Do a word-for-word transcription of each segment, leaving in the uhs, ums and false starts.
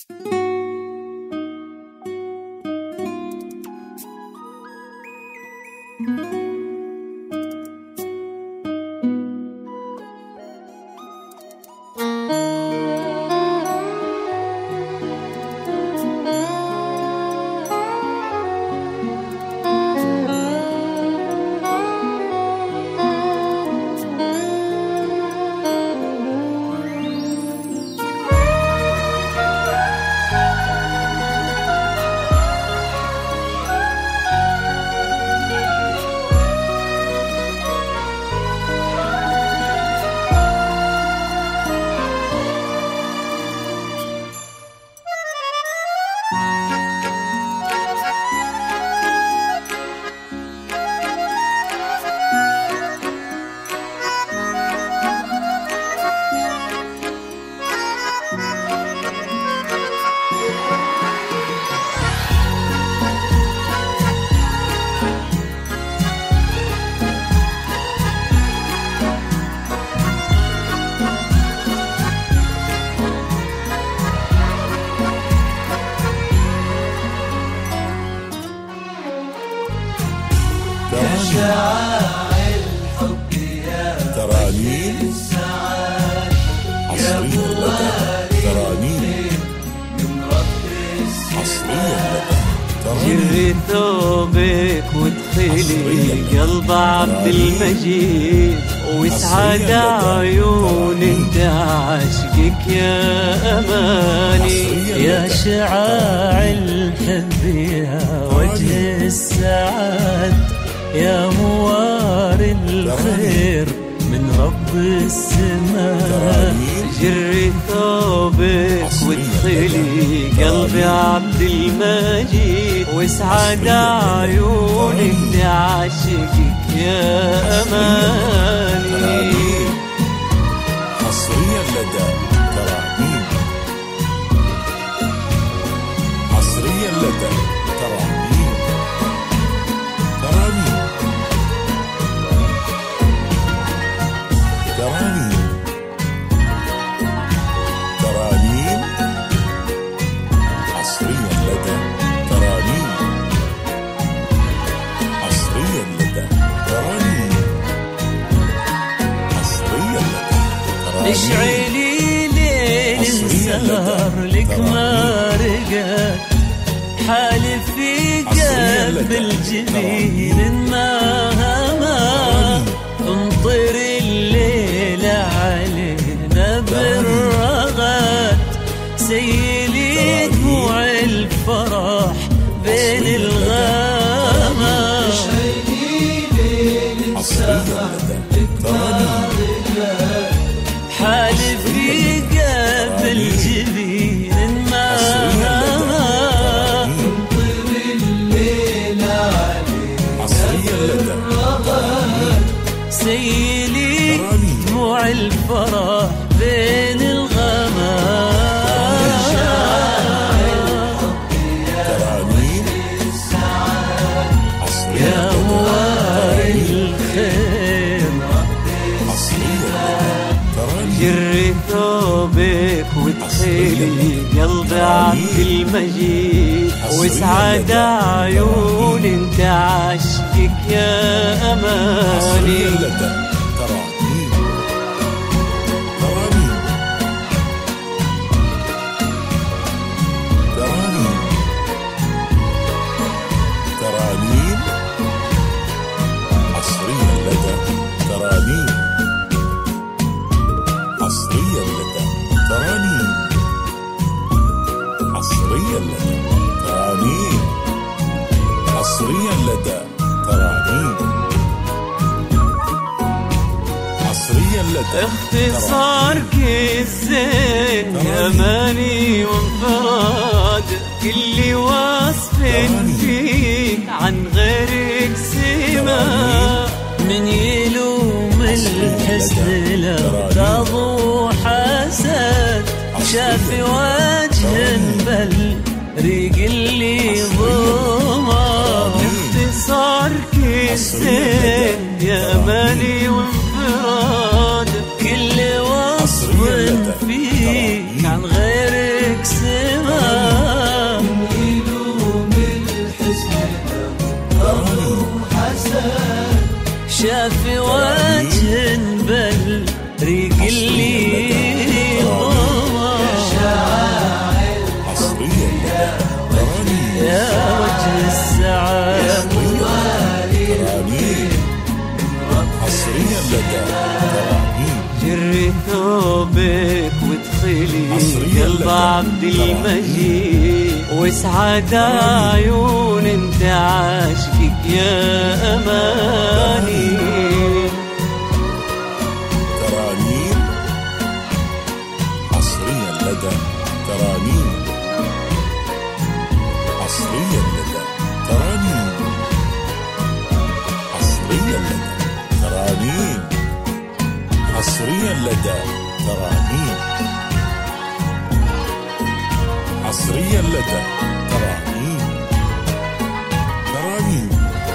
شعاع الحب يا ترانيم السعادة عصرية لك ترانيم من رب عصرية لك جري ثوبك وادخلي قلب عبد المجيد واسعد عيون انت عاشقك يا اماني يا شعاع الحب يا وجه السعاد يا موار الخير من رب السماء جري ثوبك وادخلي قلبي عبد المجيد واسعد عيونك لعاشقك يا اماني حصريا لدى ترانيم حصريا لدى ترانيم ترانيم ترانيم ترانيم حصريا لدى ترانيم حصريا لدى ترانيم حصريا لدى ترانيم اشعلي ليل سهر لك ما رقت حالف في قلب الجبين ما هما تمطر الليل علينا بالرغد سيلي دموع الفرح بين الغمام اشعلي ليل السهر لك ما رقت حالف في قلب الجبين ما تمطر الليل علينا بالرغد سيلي دموع الفرح بين الغمام ترانيم يا مواري الخير جري ثوبك وادخلي قلبي عبد المجيد واسعد عيون انت عاشقك يا اماني ترانيم ترانيم ترانيم ترانيم عصريا لدى ترانيم عصريا لدى ترانيم عصريا لدى ترانيم عصريا لدى ترانيم عصريا لدى اختصارك الزين يا ماني وانفراد كل وصف فيك عن غيرك سما من يلوم الحسن لو تضو حسد شاف وجه بل ريق اللي ضمه اختصارك الزين يا ماني وانفراد كل وصف فيك عن غيرك سما قلب عبد المجيد واسعد عيون انت عاشقك يا اماني. ترانيم حصريا لدى ترانيم، حصريا لدى ترانيم، حصريا لدى ترانيم، حصريا لدى ترانيم، حصريا لدى ترانيم، ترانيم،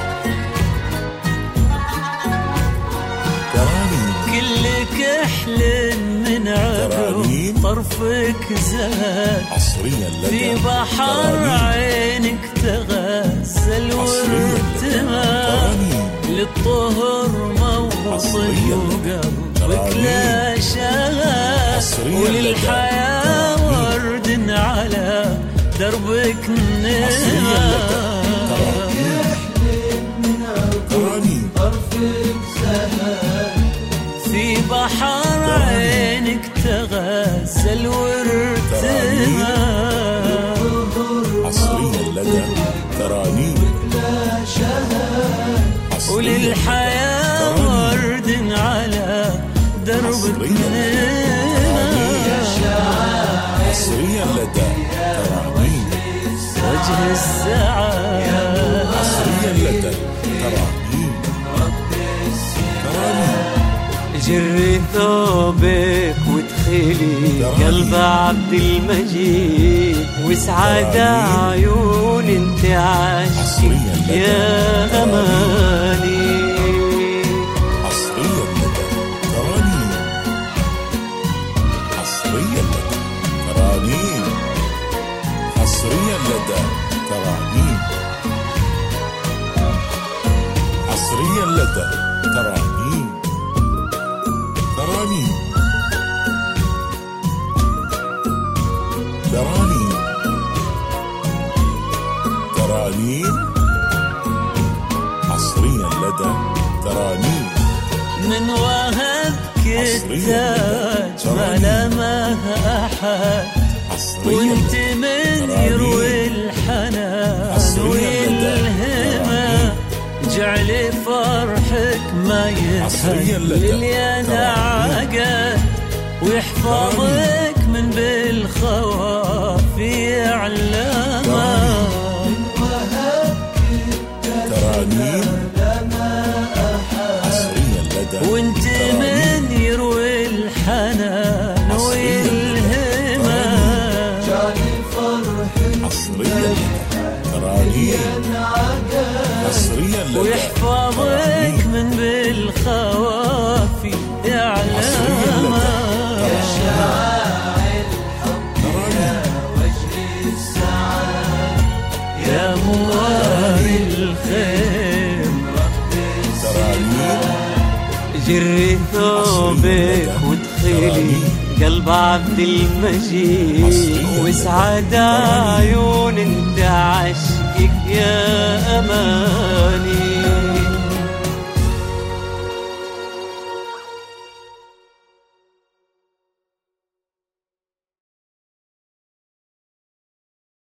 ترانيم. كلك احل من عبر طرفك زاد، حصريا لدى في بحر عينك تغزل وارتمى، للطهر موصل وقلبك لا شغال، وللحياة ورد على دربك نما. في بحر عينك تغزل وارتمى، حصريا لدى ترانيم، وللحياة ورد على دربك نما. حصريا لدى ترانيم، وجه السعادة حصريا لدى ترانيم، ترانيم. جري ثوبك وادخلي قلب عبد المجيد واسعد عيون انت عاشقك يا اماني. حصريا لدى ترانيم، حصريا لدى ترانيم، حصريا لدى ترانيم، حصريا لدى ترانيم، ترانيم، ترانيم، ترانيم. حصريا لدى ترانيم. من وهبك التاج ما لمه احد، وانت من يروي الحنان ويلهمه، جعل فرحك ما يتهلل يا عقد، ويحفظك من بالخواف يعلمه. ترانيم حصريا لدى وانت من يروي الحنان ويلهمه، حصريا ترانيم، حصريا لدى ويحفظك من بالخواف يعلمه. يا مواري الخير جري ثوبك وادخلي قلب عبد المجيد واسعد عيون انت عاشقك يا